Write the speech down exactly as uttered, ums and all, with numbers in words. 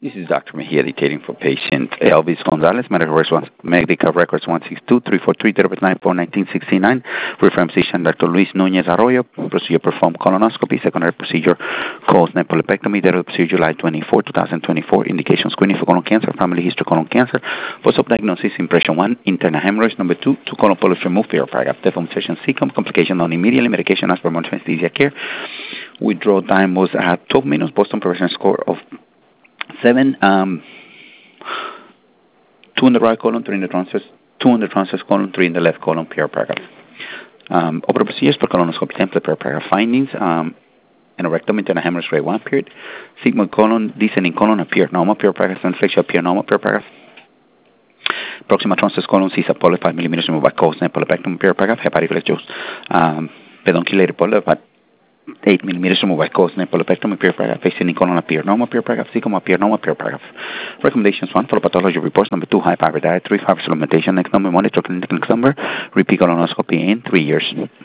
This is Doctor Mejia dictating for patient Elvis Gonzalez, medical records, medical records one six two, three four three, nine four, one nine six nine. Referring physician Doctor Luis Nunez Arroyo. Procedure performed colonoscopy. Secondary procedure caused nephrolepectomy. Date of procedure July twenty-fourth, twenty twenty-four. Indication screening for colon cancer. Family history colon cancer. Post-op diagnosis impression one. Internal hemorrhoids. Number two. Two colon polyps removed. Fear paragraph. Deform session secum. Complication non immediately. Medication as per anesthesia care. Withdrawal time was at twelve minutes. Boston progression score of seven. Um, two in the right column, three in the transverse, two in the transverse column, three in the left column, pure paragraph. Um, Opera procedures per colonoscopy template per paragraph findings. Um, Anorectum internal hemorrhage grade one appeared. Sigmoid colon, descending colon appeared normal, pure paragraph. Inflection appeared normal, pure paragraph. Proximal transverse colon, Caesar polyp, five millimeters removed by coast, polypectomy, pure paragraph. Hepatic reflux, um, pedunculated polyp, eight millimeters removed by coast, polypectomy, pure paragraph. Facing colon appear normal, pure paragraph. Cecum appear normal, pure paragraph. Recommendations: one, follow pathology reports. Number two, high fiber diet. Three, fiber supplementation. Next number, monitor clinic. Next number, repeat colonoscopy in three years.